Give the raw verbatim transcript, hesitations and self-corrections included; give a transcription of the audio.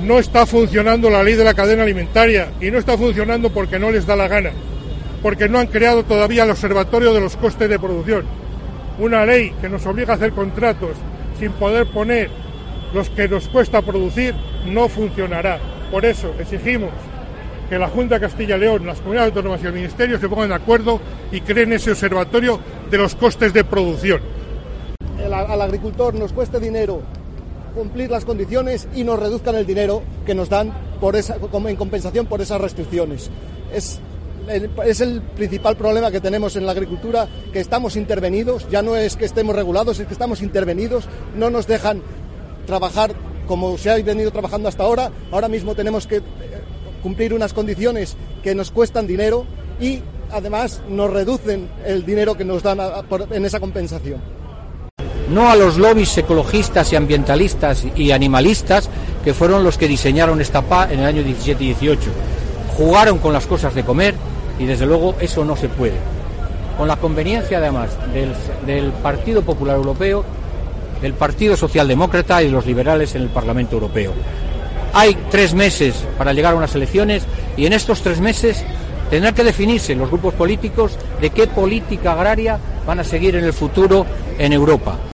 no está funcionando la ley de la cadena alimentaria, y no está funcionando porque no les da la gana, porque no han creado todavía el observatorio de los costes de producción. Una ley que nos obliga a hacer contratos sin poder poner los que nos cuesta producir no funcionará. Por eso exigimos que la Junta de Castilla y León, las comunidades autónomas y el Ministerio se pongan de acuerdo y creen ese observatorio de los costes de producción. El, al agricultor nos cueste dinero cumplir las condiciones y nos reduzcan el dinero que nos dan por esa, en compensación por esas restricciones. Es Es el principal problema que tenemos en la agricultura, que estamos intervenidos, ya no es que estemos regulados, es que estamos intervenidos, no nos dejan trabajar como se ha venido trabajando hasta ahora. Ahora mismo tenemos que cumplir unas condiciones que nos cuestan dinero y además nos reducen el dinero que nos dan a, a, por, en esa compensación. No a los lobbies ecologistas y ambientalistas y animalistas que fueron los que diseñaron esta P A en el año diecisiete y dieciocho. Jugaron con las cosas de comer y desde luego eso no se puede. Con la conveniencia además del, del Partido Popular Europeo, del Partido Socialdemócrata y de los liberales en el Parlamento Europeo. Hay tres meses para llegar a unas elecciones y en estos tres meses tendrán que definirse los grupos políticos de qué política agraria van a seguir en el futuro en Europa.